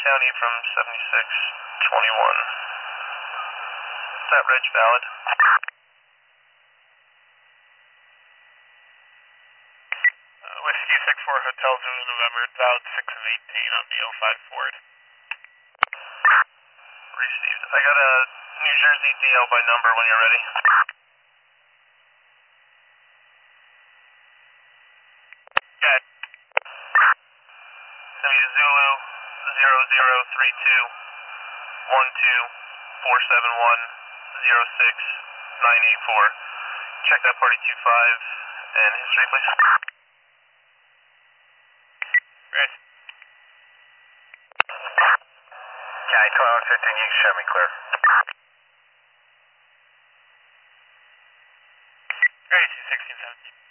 County from 7621. Is that reg valid? Whiskey 64 Hotel Zulu November, valid 6 of 18 on the 05 Ford. Received. I got a New Jersey DL by number when you're ready. Okay. Send me to Zulu 00321247106984. Check that party 25 and history, please. Right. County 2115, you can show me clear. Right, 1617.